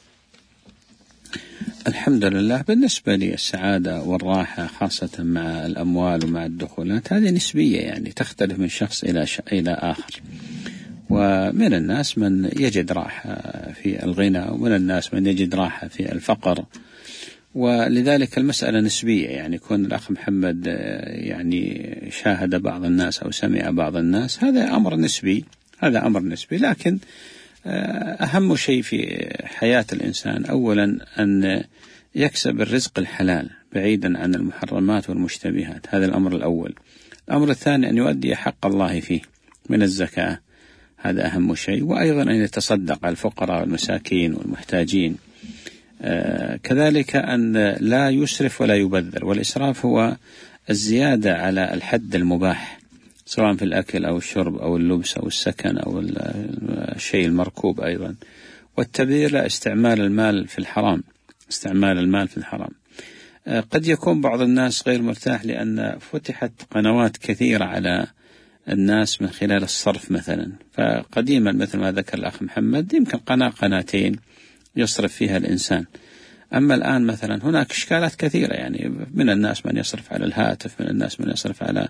الحمد لله. بالنسبة للسعادة والراحة خاصة مع الأموال ومع الدخولات هذه نسبية، يعني تختلف من شخص إلى ش... إلى آخر. ومن الناس من يجد راحة في الغنى، ومن الناس من يجد راحة في الفقر، ولذلك المسألة نسبية. يعني يكون الأخ محمد يعني شاهد بعض الناس أو سمع بعض الناس، هذا أمر نسبي، هذا أمر نسبي. لكن أهم شيء في حياة الإنسان أولا أن يكسب الرزق الحلال بعيدا عن المحرمات والمشتبهات، هذا الأمر الأول. الأمر الثاني أن يؤدي حق الله فيه من الزكاة، هذا أهم شيء. وأيضا أن يتصدق على الفقراء والمساكين والمحتاجين. آه كذلك أن لا يسرف ولا يبذر، والإسراف هو الزيادة على الحد المباح سواء في الأكل أو الشرب أو اللبس أو السكن أو الشيء المركوب أيضا. والتبذير لا استعمال المال في الحرام، استعمال المال في الحرام. آه قد يكون بعض الناس غير مرتاح لأن فتحت قنوات كثيرة على الناس من خلال الصرف مثلا، فقديما مثل ما ذكر الأخ محمد يمكن قناة قناتين يصرف فيها الإنسان. أما الآن مثلا هناك إشكالات كثيرة، يعني من الناس من يصرف على الهاتف، من الناس من يصرف على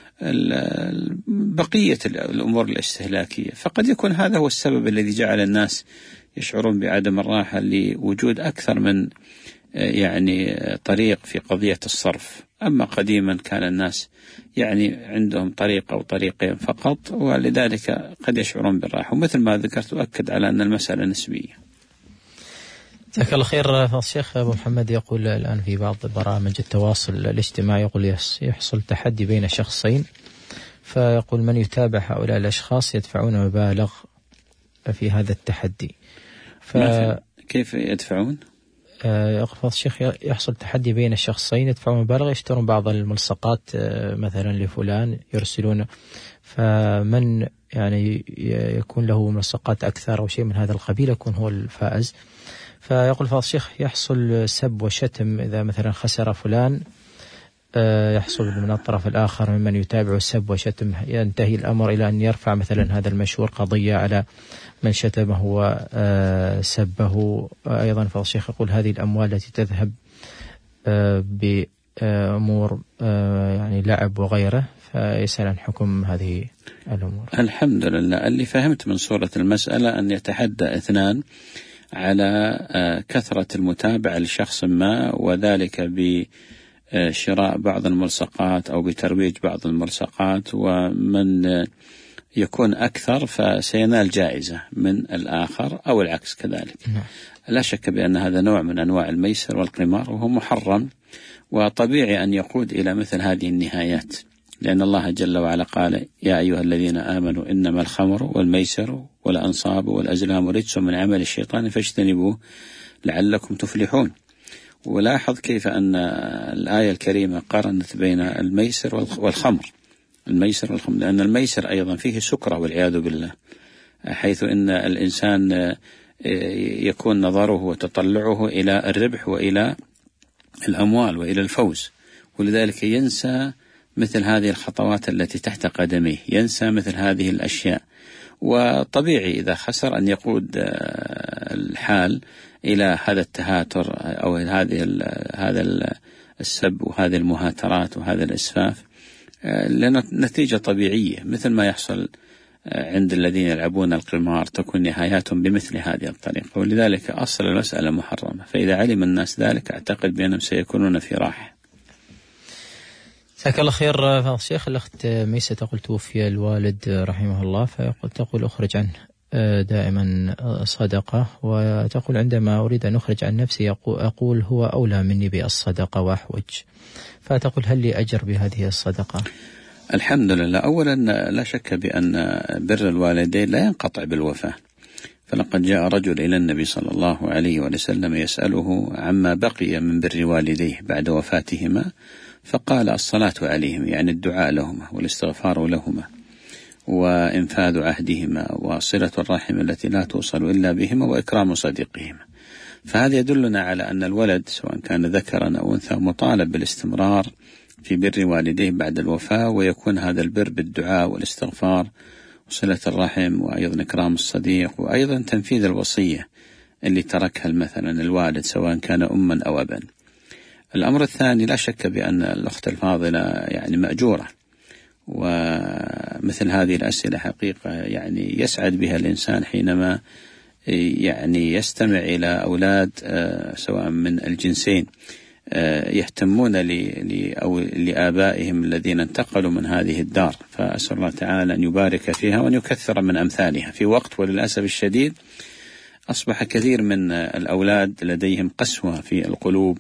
بقية الأمور الاستهلاكية. فقد يكون هذا هو السبب الذي جعل الناس يشعرون بعدم الراحة، لوجود أكثر من يعني طريق في قضية الصرف. أما قديما كان الناس يعني عندهم طريق أو طريقين فقط، ولذلك قد يشعرون بالراحة. ومثل ما ذكرت أؤكد على أن المسألة نسبية. جزاك الله خير. الشيخ أبو محمد يقول الآن في بعض برامج التواصل الاجتماعي يقول يحصل تحدي بين شخصين، فيقول من يتابع هؤلاء الأشخاص يدفعون مبالغ في هذا التحدي. ف... كيف يدفعون؟ يقول الشيخ يحصل تحدي بين الشخصين يدفعون مبالغ، يشترون بعض الملصقات مثلا لفلان يرسلون، فمن يعني يكون له ملصقات أكثر أو شيء من هذا القبيل يكون هو الفائز. فيقول فضل الشيخ يحصل سب وشتم إذا مثلا خسر فلان، يحصل من الطرف الآخر ممن يتابع السب وشتم، ينتهي الأمر إلى أن يرفع مثلا هذا المشهور قضية على من شتمه وسبه. أيضا فضل الشيخ يقول هذه الأموال التي تذهب بأمور يعني لعب وغيره، فيسأل عن حكم هذه الأمور. الحمد لله. اللي فهمت من صورة المسألة أن يتحدى اثنان على كثرة المتابعة لشخص ما، وذلك بشراء بعض الملصقات أو بترويج بعض الملصقات، ومن يكون أكثر فسينال جائزة من الآخر أو العكس كذلك. لا شك بأن هذا نوع من أنواع الميسر والقمار، وهو محرم، وطبيعي أن يقود إلى مثل هذه النهايات، لأن الله جل وعلا قال يا أيها الذين آمنوا إنما الخمر والميسر والأنصاب والأزلام رجس من عمل الشيطان فاجتنبوه لعلكم تفلحون. ولاحظ كيف أن الآية الكريمة قارنت بين الميسر والخمر، الميسر والخمر، لأن الميسر أيضا فيه سكرة والعياذ بالله، حيث أن الإنسان يكون نظره وتطلعه إلى الربح وإلى الأموال وإلى الفوز، ولذلك ينسى مثل هذه الخطوات التي تحت قدميه، ينسى مثل هذه الأشياء. وطبيعي إذا خسر أن يقود الحال إلى هذا التهاتر أو هذه هذا السب وهذه المهاترات وهذا الإسفاف، لأن نتيجة طبيعية مثل ما يحصل عند الذين يلعبون القمار تكون نهاياتهم بمثل هذه الطريقة، ولذلك أصل المسألة محرمة. فإذا علم الناس ذلك أعتقد بأنهم سيكونون في راحة. جزاك الله خير فضيلة الشيخ. الأخت ميسة تقول توفي الوالد رحمه الله، فيقول تقول أخرج عنه دائما صدقة، وتقول عندما أريد أن أخرج عن نفسي أقول هو أولى مني بالصدقة وأحوج، فتقول هل لي أجر بهذه الصدقة؟ الحمد لله. أولا لا شك بأن بر الوالدين لا ينقطع بالوفاة، فلقد جاء رجل إلى النبي صلى الله عليه وسلم يسأله عما بقي من بر والديه بعد وفاتهما، فقال الصلاة عليهم، يعني الدعاء لهما والاستغفار لهما وإنفاذ عهدهما وصلة الرحم التي لا توصل إلا بهما وإكرام صديقهما. فهذا يدلنا على أن الولد سواء كان ذكرا أو أنثى مطالب بالاستمرار في بر والديه بعد الوفاة، ويكون هذا البر بالدعاء والاستغفار وصلة الرحم وأيضا إكرام الصديق وأيضا تنفيذ الوصية اللي تركها مثلا الوالد سواء كان أما أو أبا. الأمر الثاني لا شك بأن الأخت الفاضلة يعني مأجورة، ومثل هذه الأسئلة حقيقة يعني يسعد بها الإنسان حينما يعني يستمع إلى أولاد سواء من الجنسين يهتمون لآبائهم الذين انتقلوا من هذه الدار، فأسأل الله تعالى أن يبارك فيها وأن يكثر من أمثالها في وقت وللأسف الشديد أصبح كثير من الأولاد لديهم قسوة في القلوب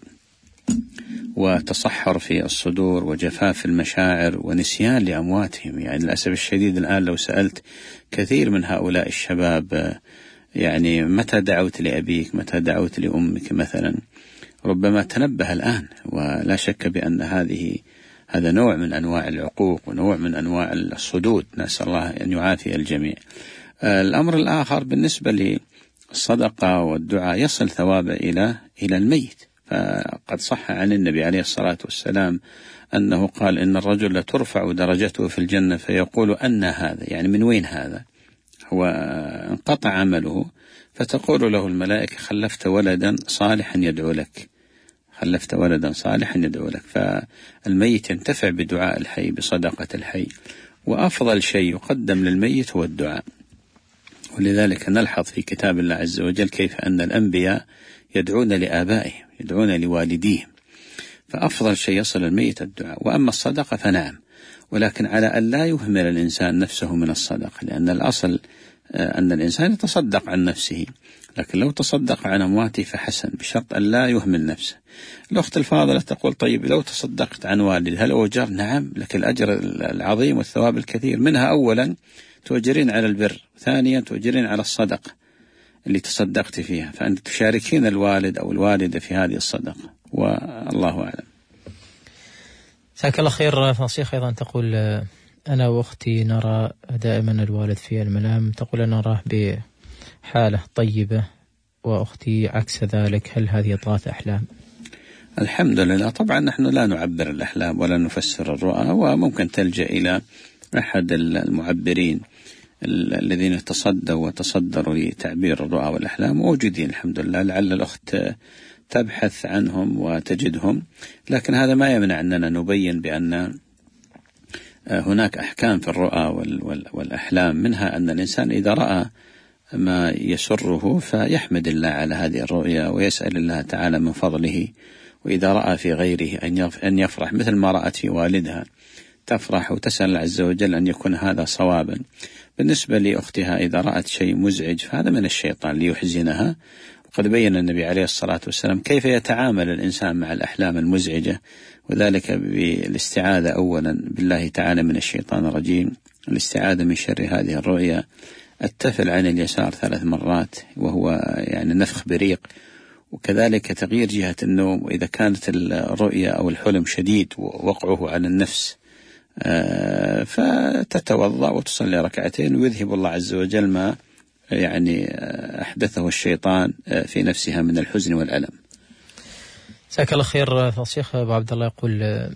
وتصحر في الصدور وجفاف المشاعر ونسيان لأمواتهم. يعني للأسف الشديد الآن لو سألت كثير من هؤلاء الشباب يعني متى دعوت لأبيك، متى دعوت لأمك مثلا، ربما تنبه الآن. ولا شك بأن هذه هذا نوع من أنواع العقوق ونوع من أنواع الصدود، نسأل الله أن يعافي الجميع. الأمر الآخر بالنسبة للصدقة والدعاء يصل ثوابه إلى إلى الميت، فقد صح عن النبي عليه الصلاة والسلام أنه قال إن الرجل لترفع درجته في الجنة فيقول أن هذا، يعني من وين هذا، هو انقطع عمله، فتقول له الملائكة خلفت ولدا صالحا يدعو لك، خلفت ولدا صالحا يدعو لك. فالميت ينتفع بدعاء الحي بصدقة الحي، وأفضل شيء يقدم للميت هو الدعاء. ولذلك نلحظ في كتاب الله عز وجل كيف أن الأنبياء يدعون لآبائهم، يدعون لوالديهم، فأفضل شيء يصل الميت الدعاء. وأما الصدقة فنعم، ولكن على أن لا يهمل الإنسان نفسه من الصدقة، لأن الأصل أن الإنسان يتصدق عن نفسه، لكن لو تصدق عن أمواته فحسن بشرط أن لا يهمل نفسه. الأخت الفاضلة تقول طيب لو تصدقت عن والد هل أجر؟ نعم، لك الأجر العظيم والثواب الكثير، منها أولا تؤجرين على البر، ثانيا تؤجرين على الصدقة اللي تصدقت فيها، فأنت تشاركين الوالد أو الوالدة في هذه الصدقة، والله أعلم. جزاك الله خير. فالشيخ أيضا تقول أنا وأختي نرى دائما الوالد في المنام، تقول أنا نراه بحالة طيبة وأختي عكس ذلك، هل هذه ضغط أحلام؟ الحمد لله. طبعا نحن لا نعبر الأحلام ولا نفسر الرؤى، وممكن تلجأ إلى أحد المعبرين الذين تصدوا وتصدروا لتعبير الرؤى والأحلام، موجودين الحمد لله، لعل الأخت تبحث عنهم وتجدهم. لكن هذا ما يمنع أننا نبين بأن هناك أحكام في الرؤى والأحلام، منها أن الإنسان إذا رأى ما يسره فيحمد الله على هذه الرؤيا ويسأل الله تعالى من فضله، وإذا رأى في غيره أن يفرح مثل ما رأت في والدها تفرح وتسأل الله عز وجل أن يكون هذا صوابا. بالنسبة لأختها إذا رأت شيء مزعج فهذا من الشيطان ليحزنها، وقد بين النبي عليه الصلاة والسلام كيف يتعامل الإنسان مع الأحلام المزعجة، وذلك بالاستعاذة أولا بالله تعالى من الشيطان الرجيم، الاستعاذة من شر هذه الرؤيا، التفل عن اليسار ثلاث مرات وهو يعني نفخ بريق، وكذلك تغيير جهة النوم، وإذا كانت الرؤيا أو الحلم شديد ووقعه على النفس فتتوضأ وتصلي ركعتين ويذهب الله عز وجل ما يعني أحدثه الشيطان في نفسها من الحزن والألم. جزاك الله خير. الشيخ أبو عبد الله يقول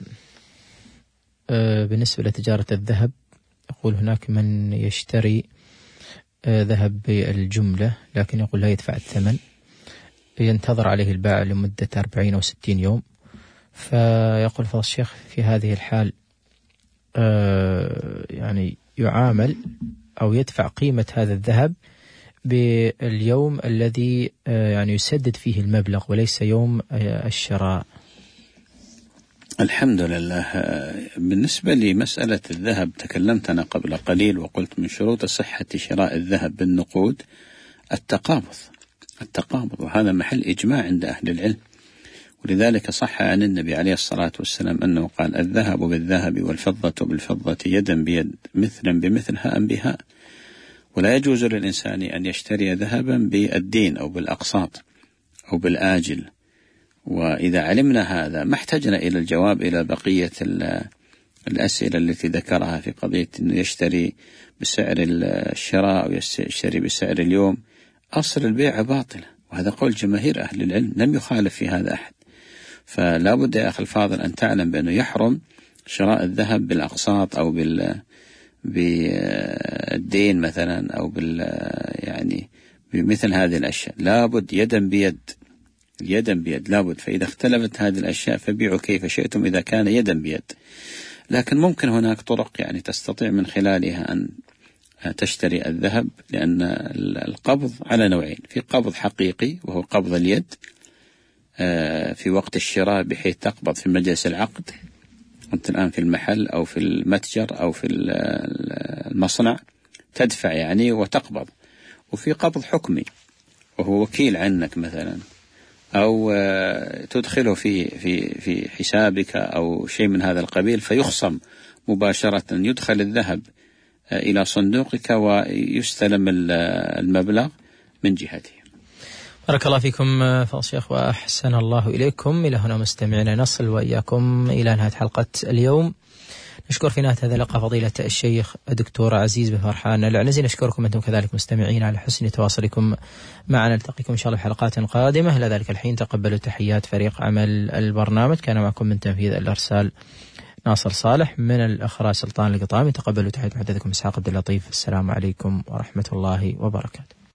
بالنسبة لتجارة الذهب، يقول هناك من يشتري ذهب بالجملة لكن يقول لا يدفع الثمن، ينتظر عليه البائع لمدة أربعين أو ستين يوم، فيقول فضل الشيخ في هذه الحال يعني يعامل أو يدفع قيمة هذا الذهب باليوم الذي يعني يسدد فيه المبلغ وليس يوم الشراء؟ الحمد لله. بالنسبة لمسألة الذهب تكلمت أنا قبل قليل وقلت من شروط صحة شراء الذهب بالنقود التقابض التقابض وهذا محل إجماع عند أهل العلم، ولذلك صح عن النبي عليه الصلاة والسلام أنه قال: الذهب بالذهب والفضة بالفضة يدا بيد مثلا بمثل هاء بهاء. ولا يجوز للإنسان أن يشتري ذهبا بالدين أو بالأقساط أو بالآجل. وإذا علمنا هذا ما احتجنا إلى الجواب إلى بقية الأسئلة التي ذكرها في قضية أنه يشتري بسعر الشراء أو يشتري بسعر اليوم. أصل البيع باطل، وهذا قول جماهير أهل العلم، لم يخالف في هذا أحد. فلا بد يا أخي الفاضل أن تعلم بأنه يحرم شراء الذهب بالأقساط أو بال بالدين مثلا أو بال يعني بمثل هذه الأشياء. لا بد يدا بيد يدا بيد لا بد. فإذا اختلفت هذه الأشياء فبيعوا كيف شئتم إذا كان يدا بيد. لكن ممكن هناك طرق يعني تستطيع من خلالها أن تشتري الذهب، لأن القبض على نوعين: في قبض حقيقي وهو قبض اليد في وقت الشراء بحيث تقبض في مجلس العقد، أنت الآن في المحل أو في المتجر أو في المصنع تدفع يعني وتقبض. وفي قبض حكمي وهو وكيل عنك مثلا، أو تدخله في في في حسابك أو شيء من هذا القبيل فيخصم مباشرة، يدخل الذهب إلى صندوقك ويستلم المبلغ من جهته. بارك الله فيكم فضل الشيخ وأحسن الله إليكم. إلى هنا مستمعنا نصل وإياكم إلى نهاية حلقة اليوم. نشكر في نهاية هذا اللقاء فضيلة الشيخ الدكتور عزيز بن فرحان العنزي. نشكركم أنتم كذلك مستمعين على حسن تواصلكم معنا. نلتقيكم إن شاء الله في حلقات قادمة. إلى ذلك الحين تقبلوا تحيات فريق عمل البرنامج. كان معكم من تنفيذ الإرسال ناصر صالح، من الإخراج سلطان القطامي. تقبلوا تحيات محدثكم إسحاق عبد اللطيف. السلام عليكم ورحمة الله وبركاته.